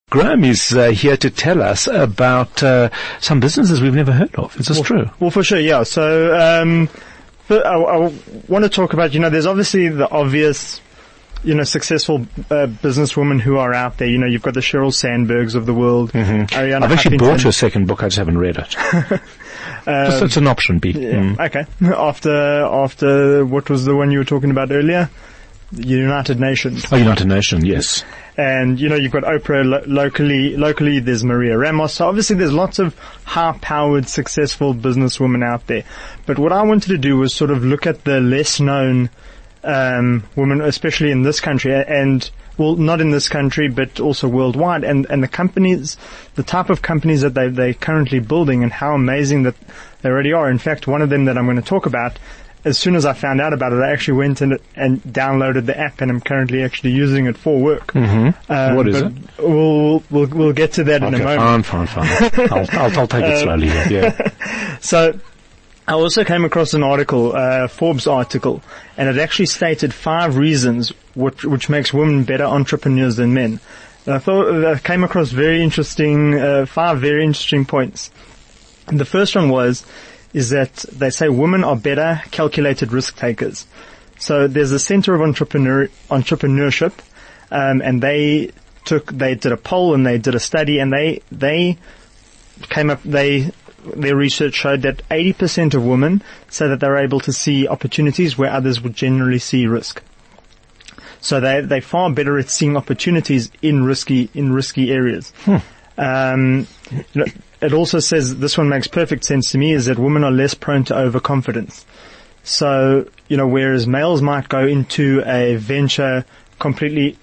Graham is here to tell us about some businesses we've never heard of. Is this true? Well, for sure, yeah. So, I want to talk about, there's obviously the obvious, successful businesswomen who are out there. You've got the Sheryl Sandbergs of the world. Mm-hmm. Arianna I've actually Huffington. bought your second book. I just haven't read it. It's an option, B. Yeah, okay. After what was the one you were talking about earlier? United Nations. Oh, United Nations, yes. And, you've got Oprah locally there's Maria Ramos. So obviously there's lots of high-powered, successful businesswomen out there. But what I wanted to do was sort of look at the less-known women, especially in this country, and, well, not in this country, but also worldwide, and the companies, the type of companies that they're currently building and how amazing that they already are. In fact, one of them that I'm going to talk about, as soon as I found out about it, I actually went and downloaded the app, and I'm currently actually using it for work. Mm-hmm. What is it? We'll get to that in a moment. Fine. I'll take it slowly. Yeah. So, I also came across an article, Forbes article, and it actually stated 5 reasons which makes women better entrepreneurs than men. And I thought I came across 5 very interesting points. And the first one is that they say women are better calculated risk takers. So there's a Center of Entrepreneurship, and they did a poll and they did a study, and their research showed that 80% of women say that they're able to see opportunities where others would generally see risk. So they're far better at seeing opportunities in risky areas. It also says, this one makes perfect sense to me, is that women are less prone to overconfidence. So, whereas males might go into a venture completely,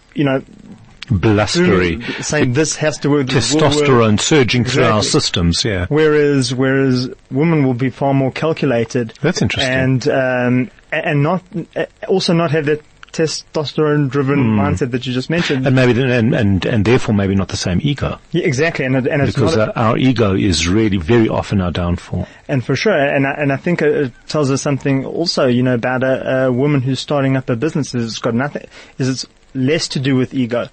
blustery, saying this has to work. Testosterone surging through our systems, yeah. Whereas women will be far more calculated. That's interesting. And not have that testosterone-driven mindset that you just mentioned, and maybe and therefore maybe not the same ego. Yeah, exactly, and it's because our ego is really very often our downfall. And for sure, and I think it tells us something also, about a woman who's starting up a business. It's less to do with ego,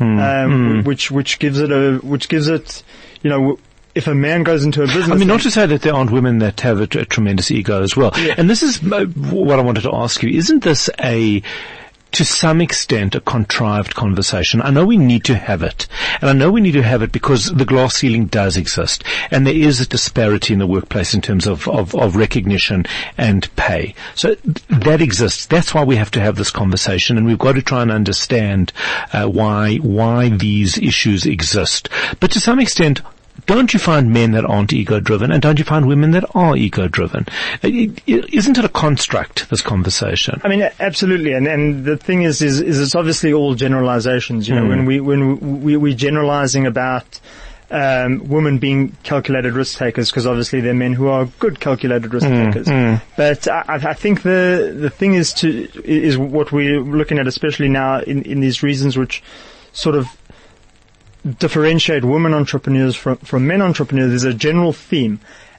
which gives it, if a man goes into a business... I mean, not to say that there aren't women that have a tremendous ego as well. Yeah. And this is what I wanted to ask you. Isn't this to some extent, a contrived conversation? I know we need to have it. And I know we need to have it because the glass ceiling does exist. And there is a disparity in the workplace in terms of recognition and pay. So that exists. That's why we have to have this conversation. And we've got to try and understand why these issues exist. But to some extent, don't you find men that aren't ego-driven, and don't you find women that are ego-driven? Isn't it a construct, this conversation? I mean, absolutely. And the thing is it's obviously all generalizations. When we're generalizing about women being calculated risk takers, because obviously there are men who are good calculated risk takers. But I think the thing is what we're looking at, especially now in these reasons which sort of differentiate women entrepreneurs from men entrepreneurs. There's a general theme.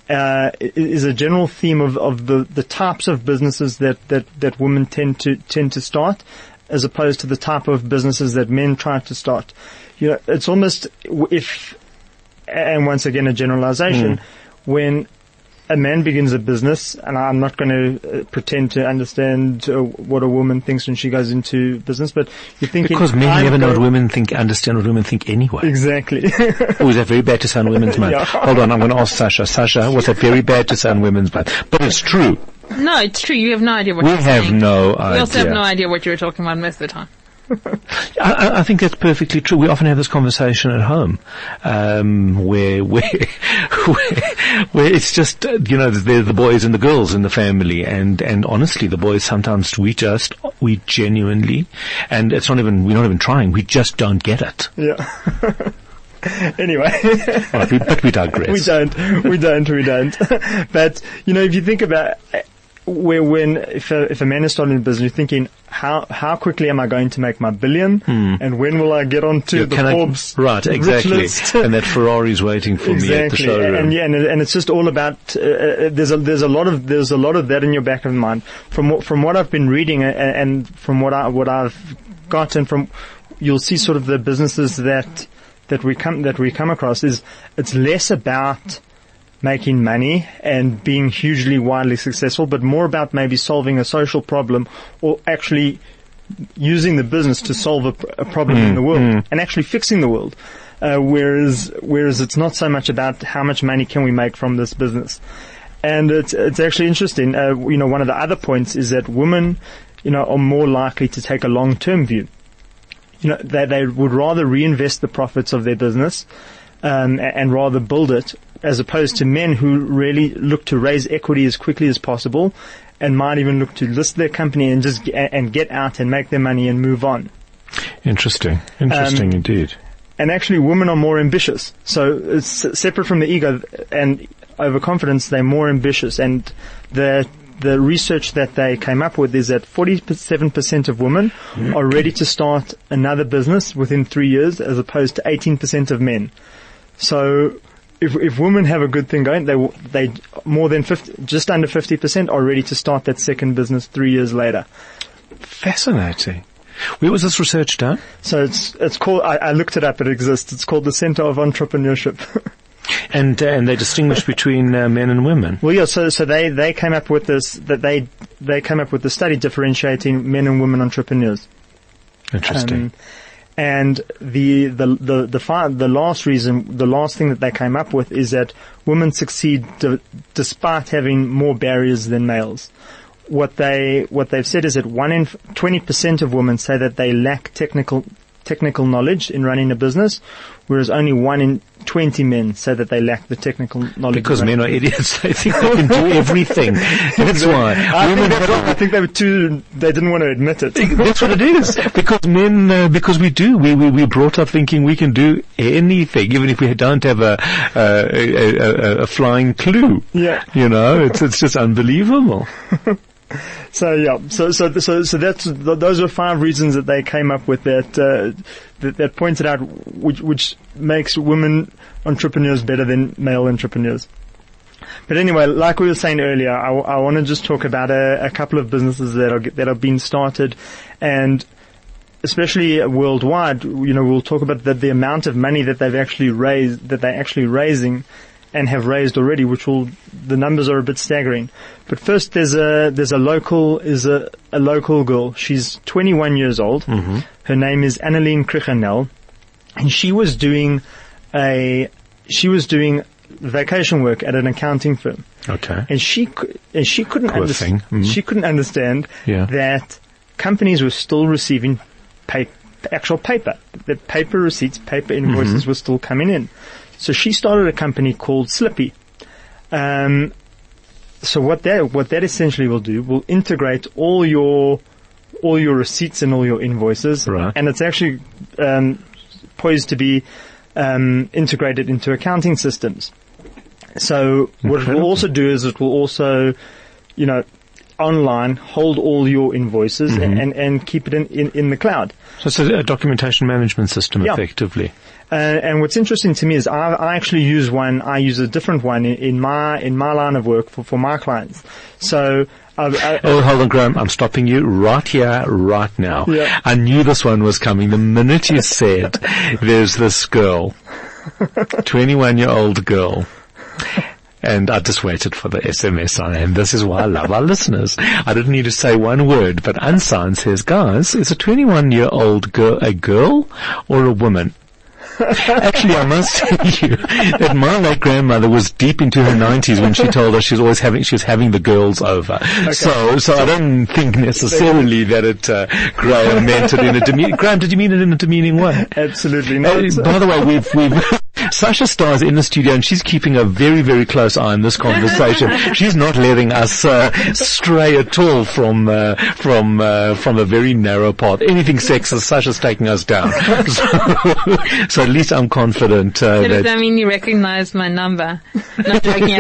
Is a general theme of the types of businesses that women tend to start, as opposed to the type of businesses that men try to start. It's almost and once again a generalization, when a man begins a business, and I'm not going to pretend to understand what a woman thinks when she goes into business, but you're thinking... Because men never know what women think, understand what women think anyway. Exactly. Oh, is that very bad to say on Women's Month? Yeah. Hold on, I'm going to ask Sasha. Sasha, was that very bad to say on Women's Month? But it's true. No, it's true. You have no idea what you're saying. We have no idea. We also have no idea what you're talking about most of the time. I think that's perfectly true. We often have this conversation at home, where it's just, there's the boys and the girls in the family, and honestly, the boys sometimes we genuinely, and we're not even trying, we just don't get it. Yeah. Anyway. But we digress. We don't. But, if you think about if a man is starting a business, you're thinking, how quickly am I going to make my billion? And when will I get onto the Forbes exactly. list? And that Ferrari's waiting for me at the showroom. And it's just all about, there's a lot of that in your back of mind. From what I've been reading and from what I've gotten from, you'll see sort of the businesses that we come across is it's less about making money and being hugely widely successful, but more about maybe solving a social problem or actually using the business to solve a problem in the world and actually fixing the world. Whereas it's not so much about how much money can we make from this business. And it's actually interesting. One of the other points is that women, are more likely to take a long-term view. They would rather reinvest the profits of their business, and rather build it, as opposed to men who really look to raise equity as quickly as possible and might even look to list their company and just get out and make their money and move on. Interesting indeed. And actually women are more ambitious. So it's separate from the ego and overconfidence, they're more ambitious. And the research that they came up with is that 47% of women are ready to start another business within 3 years, as opposed to 18% of men. So if women have a good thing going, they more than just under 50% are ready to start that second business 3 years later. Fascinating. Where was this research done? So it's called, I looked it up, it exists. It's called the Center of Entrepreneurship. And they distinguish between men and women. Well, yeah. So they came up with this, that they came up with the study differentiating men and women entrepreneurs. Interesting. And the last thing that they came up with is that women succeed despite having more barriers than males. What they've said is that 20% of women say that they lack technical knowledge in running a business, whereas only 1 in 20 men say that they lack the technical knowledge. Because men are idiots. They think they can do everything. That's why. I think they didn't want to admit it. That's what it is. Because men, because we're brought up thinking we can do anything, even if we don't have a flying clue. Yeah. It's just unbelievable. So yeah, so those are 5 reasons that they came up with that pointed out which makes women entrepreneurs better than male entrepreneurs. But anyway, like we were saying earlier, I want to just talk about a couple of businesses that are being started, and especially worldwide. We'll talk about the amount of money that they're actually raising and have raised already, the numbers are a bit staggering. But first, there's a local girl. She's 21 years old. Mm-hmm. Her name is Annelien Krichanel, and she was doing vacation work at an accounting firm. Okay. And she couldn't understand. Mm-hmm. She couldn't understand that companies were still receiving actual paper. The paper receipts, paper invoices were still coming in. So she started a company called Slippy. So what that essentially will integrate all your receipts and all your invoices, right. And it's actually poised to be integrated into accounting systems. So what it will also do is it will also, online hold all your invoices and keep it in the cloud. So it's a documentation management system, effectively. And what's interesting to me is I actually use one. I use a different one in my line of work for my clients. So. Hold on, Graham. I'm stopping you right here, right now. Yeah. I knew this one was coming. The minute you said there's this girl, 21-year-old girl. And I just waited for the SMS and this is why I love our listeners. I didn't need to say one word, but Unsigned says, guys, is a 21-year-old girl a girl or a woman? Actually, I must tell you that my late grandmother was deep into her 90s when she told us she was having the girls over. Okay. So I don't think necessarily that Graham meant it in a Graham, did you mean it in a demeaning way? Absolutely not. By the way, we've Sasha Starr's in the studio and she's keeping a very, very close eye on this conversation. She's not letting us stray at all from a very narrow path. Anything sexist, Sasha's taking us down. So at least I'm confident. Does that mean you recognize my number? Not joking.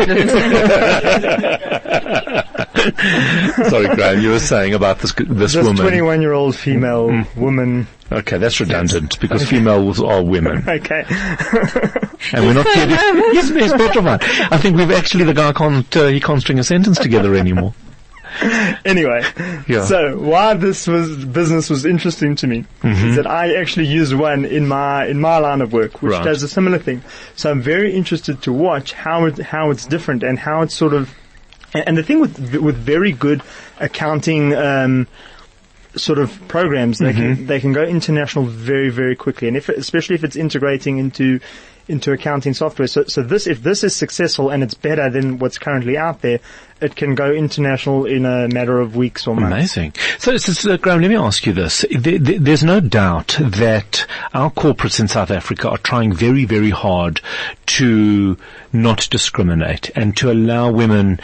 Sorry, Graham, you were saying about this woman. This 21-year-old female woman. Okay, that's redundant because females are women. Okay. And we're not kidding. Yes, petrified. I think the guy can't string a sentence together anymore. Anyway, so why business was interesting to me is that I actually use one in my line of work, which does a similar thing. So I'm very interested to watch how it's different and how it's sort of, and the thing with very good accounting, sort of programs, they can go international very, very quickly, and especially if it's integrating into accounting software. So if this is successful and it's better than what's currently out there, it can go international in a matter of weeks or months. Amazing. So Graham, let me ask you this. There's no doubt that our corporates in South Africa are trying very, very hard to not discriminate and to allow women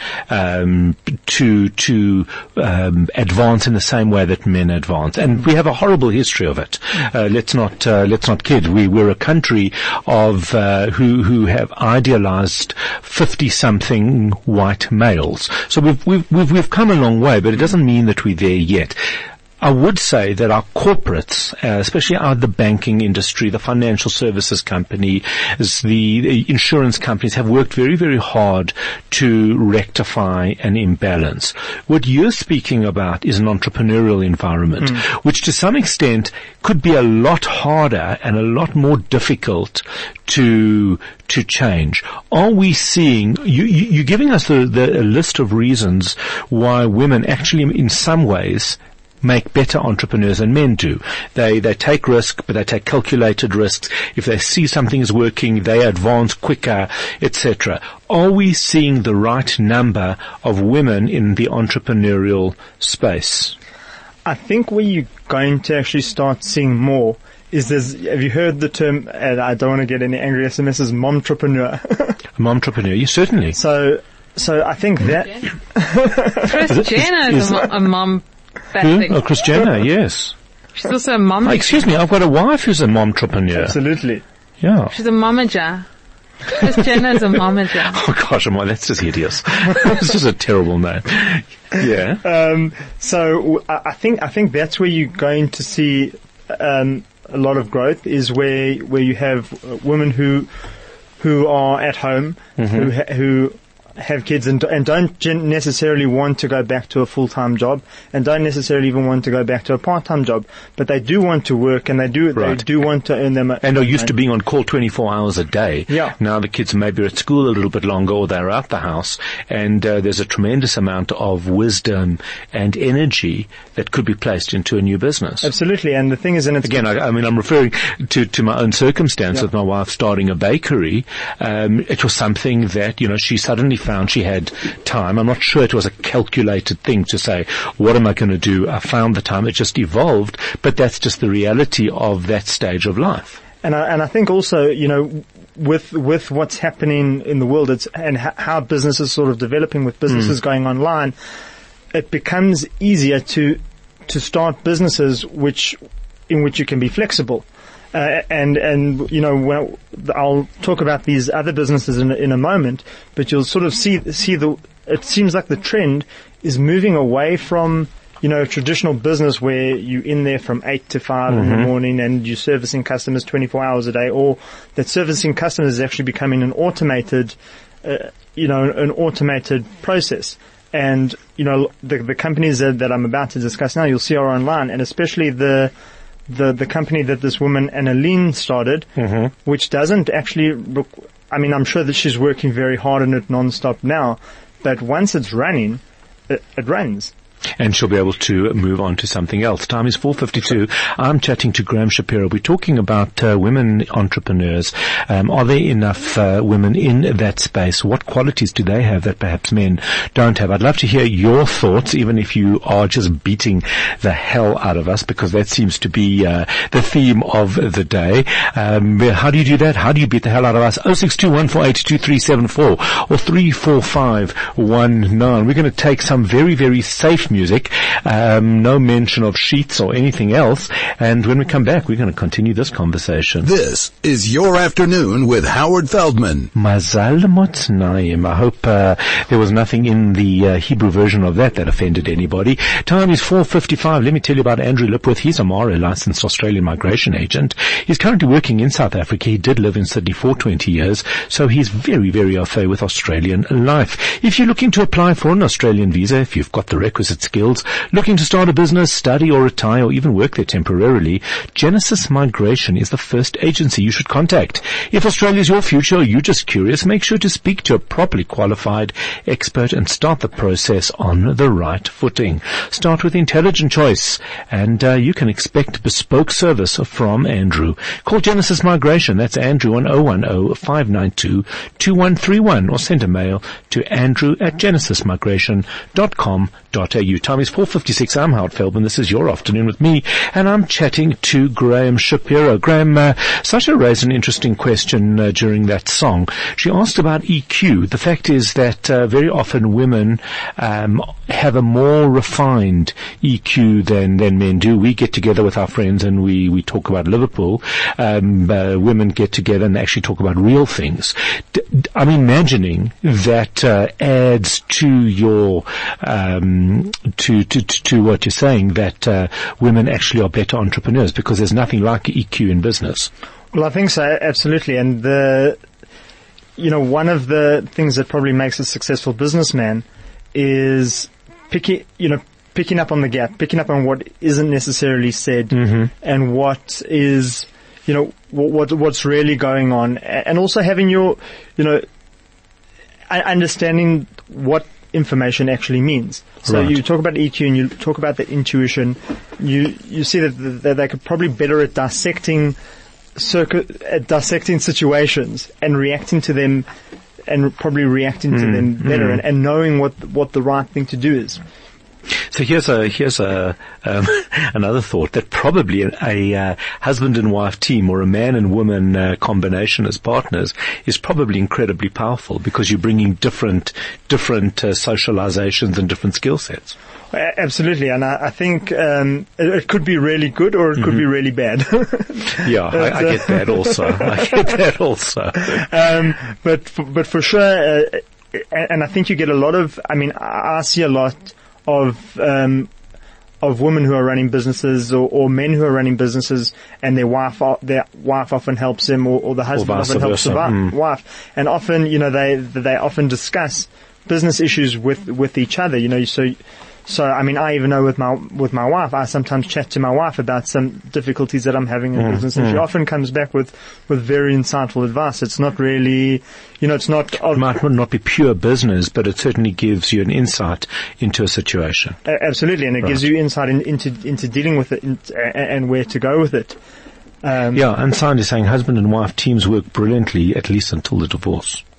to advance in the same way that men advance. And we have a horrible history of it. Let's not kid. We're a country of who have idealized 50-something white males. So we've come a long way, but it doesn't mean that we're there yet. I would say that our corporates, especially the banking industry, the financial services companies, the insurance companies have worked very, very hard to rectify an imbalance. What you're speaking about is an entrepreneurial environment, which to some extent could be a lot harder and a lot more difficult to change. Are we seeing, you're giving us the list of reasons why women actually in some ways make better entrepreneurs than men do. They take risk, but they take calculated risks. If they see something is working, they advance quicker, etc. Are we seeing the right number of women in the entrepreneurial space? I think where you're going to actually start seeing more is have you heard the term, and I don't want to get any angry SMSs, momtrepreneur? Momtrepreneur, yes, certainly. So I think that Kris Jenner is a mom. Oh, Kris Jenner, yes. She's also a mom. Oh, excuse me, I've got a wife who's a momtrepreneur. Absolutely. Yeah. She's a momager. Kris Jenner is a momager. Oh gosh, that's just hideous. It's just a terrible name. Yeah. So I think that's where you're going to see a lot of growth, is where you have women who are at home, who have kids and don't necessarily want to go back to a full-time job, and don't necessarily even want to go back to a part-time job, but they do want to work, and they do want to earn them. And are used to being on call 24 hours a day. Yeah. Now the kids maybe are at school a little bit longer, or they're out the house, and there's a tremendous amount of wisdom and energy that could be placed into a new business. Absolutely. And the thing is, and it's again, I'm referring to my own circumstance with my wife starting a bakery. It was something that, she suddenly found she had time. I'm not sure it was a calculated thing to say, what am I going to do? I found the time. It just evolved, but that's just the reality of that stage of life. And I think also, with what's happening in the world, and how business is sort of developing with businesses going online, it becomes easier to start businesses in which you can be flexible. Well, I'll talk about these other businesses in a moment, but you'll sort of see it seems like the trend is moving away from, a traditional business where you're in there from 8 to 5 in the morning and you're servicing customers 24 hours a day, or that servicing customers is actually becoming an automated process. And, the companies that I'm about to discuss now, you'll see are online, and especially the company that this woman, Annalene, started, which doesn't actually I'm sure that she's working very hard on it non-stop now, but once it's running, it runs. And she'll be able to move on to something else. Time is 4:52. I'm chatting to Graham Shapiro. We're talking about women entrepreneurs. Are there enough women in that space? What qualities do they have that perhaps men don't have? I'd love to hear your thoughts, even if you are just beating the hell out of us, because that seems to be the theme of the day. How do you do that? How do you beat the hell out of us? 0621482374 or 34519. We're going to take some very, very safe nice music, no mention of sheets or anything else. And when we come back, we're going to continue this conversation. This is Your Afternoon with Howard Feldman. Mazal Motnaim. I hope there was nothing in the Hebrew version of that offended anybody. Time is 4:55. Let me tell you about Andrew Lipworth. He's a MARA licensed Australian migration agent. He's currently working in South Africa. He did live in Sydney for 20 years, so he's very, very au fait with Australian life. If you're looking to apply for an Australian visa, if you've got the requisite skills, looking to start a business, study or retire or even work there temporarily, Genesis Migration is the first agency you should contact. If Australia is your future or you're just curious, make sure to speak to a properly qualified expert and start the process on the right footing. Start with intelligent choice, and you can expect bespoke service from Andrew. Call Genesis Migration. That's Andrew on 010-592-2131, or send a mail to andrew@genesismigration.com.au. Time is 4:56. I'm Howard Feldman. This is Your Afternoon with me, and I'm chatting to Graham Shapiro. Graham, Sasha raised an interesting question during that song. She asked about EQ. The fact is that very often women have a more refined EQ than men do. We get together with our friends and we talk about Liverpool. Women get together and actually talk about real things. I'm imagining that adds to your to what you're saying, that women actually are better entrepreneurs, because there's nothing like EQ in business. Well, I think so, absolutely. And one of the things that probably makes a successful businessman is picking up on the gap, picking up on what isn't necessarily said, and what is, what's really going on, and also having your, understanding what information actually means. So you talk about EQ and you talk about that intuition. You see that they could probably better at dissecting situations and reacting to them, and probably reacting to them better, and knowing what the right thing to do is. So here's another thought, that probably a husband and wife team, or a man and woman combination as partners, is probably incredibly powerful, because you're bringing different socializations and different skill sets. Absolutely, and I think it could be really good, or it could be really bad. Yeah, I get that also. But for sure, and I think you get a lot of. I see a lot of women who are running businesses, or men who are running businesses, and their wife often helps them, or the husband often helps the wife, and often they often discuss business issues with each other. So I even know with my wife, I sometimes chat to my wife about some difficulties that I'm having in business, and she often comes back with very insightful advice. It's not really, it's not. It might not be pure business, but it certainly gives you an insight into a situation. Absolutely, and it gives you insight into dealing with it, and where to go with it. And Sandy is saying husband and wife teams work brilliantly, at least until the divorce.